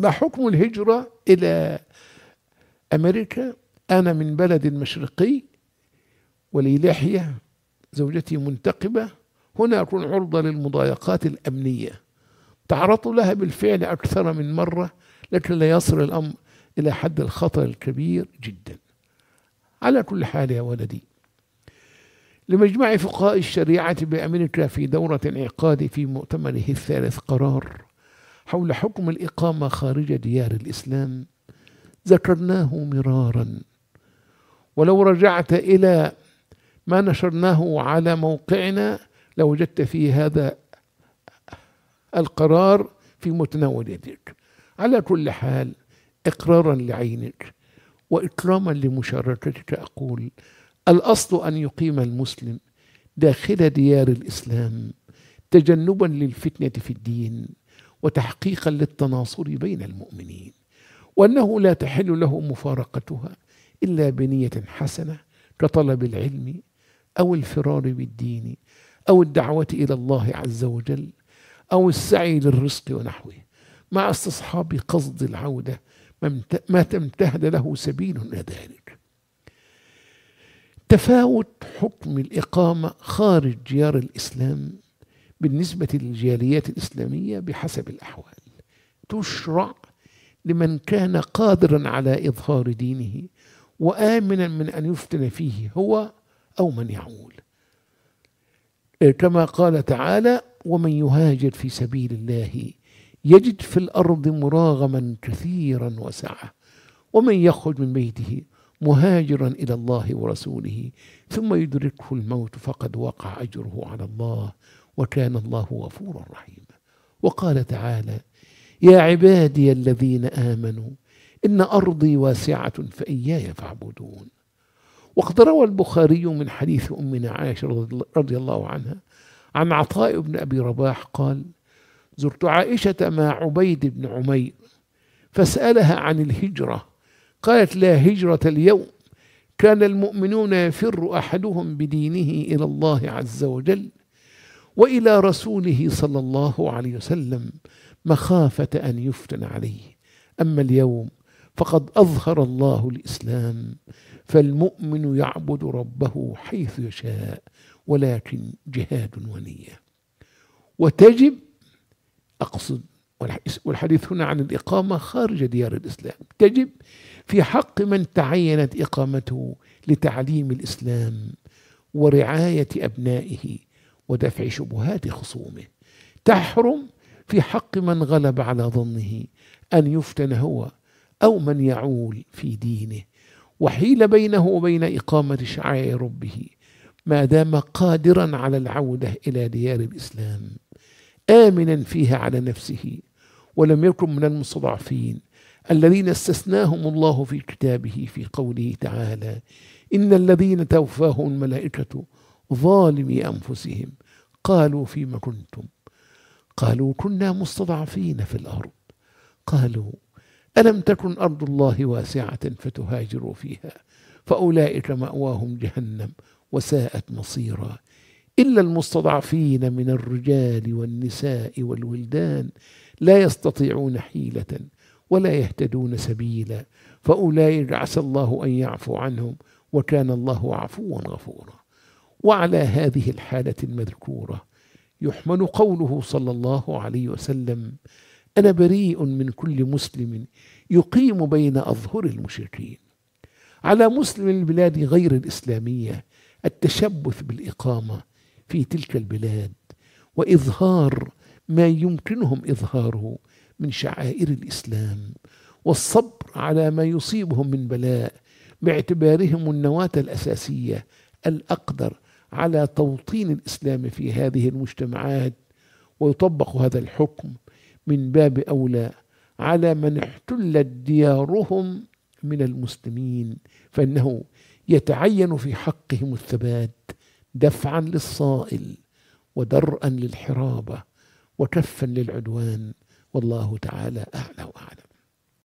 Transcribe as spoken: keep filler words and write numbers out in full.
ما حكم الهجرة إلى أمريكا؟ أنا من بلد مشرقي ولي لحية، زوجتي منتقبة، هنا أكون عرضة للمضايقات الأمنية. تعرضت لها بالفعل أكثر من مرة، لكن لا يصل الأمر إلى حد الخطر الكبير جدا. على كل حال يا ولدي، لمجمع فقهاء الشريعة بأمريكا في دورة انعقاد في مؤتمره الثالث قرار حول حكم الإقامة خارج ديار الإسلام ذكرناه مرارا، ولو رجعت إلى ما نشرناه على موقعنا لوجدت فيه هذا القرار في متناول يديك. على كل حال، إقرارا لعينك وإكراما لمشاركتك أقول: الأصل أن يقيم المسلم داخل ديار الإسلام تجنبا للفتنة في الدين وتحقيقا للتناصر بين المؤمنين، وأنه لا تحل له مفارقتها إلا بنية حسنة كطلب العلم أو الفرار بالدين أو الدعوة إلى الله عز وجل أو السعي للرزق ونحوه، مع استصحاب قصد العودة ما تمتهد له سبيل إلى ذلك. تفاوت حكم الإقامة خارج ديار الإسلام بالنسبة للجاليات الإسلامية بحسب الأحوال. تشرع لمن كان قادرا على إظهار دينه وآمنا من أن يفتن فيه هو أو من يعول، كما قال تعالى: ومن يهاجر في سبيل الله يجد في الأرض مراغما كثيرا وسعة، ومن يخرج من بيته مهاجرا إلى الله ورسوله ثم يدركه الموت فقد وقع أجره على الله وكان الله غفورا رحيما. وقال تعالى: يا عبادي الذين آمنوا إن أرضي واسعة فإياي فاعبدون. وقد روى البخاري من حديث أمنا عائشة رضي الله عنها عن عطاء بن أبي رباح قال: زرت عائشة مع عبيد بن عمير فسألها عن الهجرة، قالت: لا هجرة اليوم، كان المؤمنون يفر أحدهم بدينه إلى الله عز وجل وإلى رسوله صلى الله عليه وسلم مخافة أن يفتن عليه، أما اليوم فقد أظهر الله الإسلام، فالمؤمن يعبد ربه حيث يشاء ولكن جهاد ونية. وتجب، أقصد والحديث هنا عن الإقامة خارج ديار الإسلام، تجب في حق من تعينت إقامته لتعليم الإسلام ورعاية أبنائه ودفع شبهات خصومه. تحرم في حق من غلب على ظنه أن يفتن هو أو من يعول في دينه وحيل بينه وبين إقامة شعائر ربه، ما دام قادرا على العودة إلى ديار الإسلام آمنا فيها على نفسه، ولم يكن من المستضعفين الذين استثناهم الله في كتابه في قوله تعالى: إن الذين توفاهم الملائكة ظالمي أنفسهم قالوا فيما كنتم، قالوا كنا مستضعفين في الأرض، قالوا ألم تكن أرض الله واسعة فتهاجروا فيها فأولئك مأواهم جهنم وساءت مصيرا، إلا المستضعفين من الرجال والنساء والولدان لا يستطيعون حيلة ولا يهتدون سبيلا فأولئك عسى الله أن يعفو عنهم وكان الله عفوا غفورا. وعلى هذه الحالة المذكورة يحمل قوله صلى الله عليه وسلم: أنا بريء من كل مسلم يقيم بين أظهر المشركين. على مسلم البلاد غير الإسلامية التشبث بالإقامة في تلك البلاد وإظهار ما يمكنهم إظهاره من شعائر الإسلام، والصبر على ما يصيبهم من بلاء باعتبارهم النواة الأساسية الأقدر على توطين الإسلام في هذه المجتمعات. ويطبق هذا الحكم من باب أولى على من احتلت ديارهم من المسلمين، فإنه يتعين في حقهم الثبات دفعا للصائل ودرءا للحرابة وكفا للعدوان، والله تعالى أعلى وأعلم.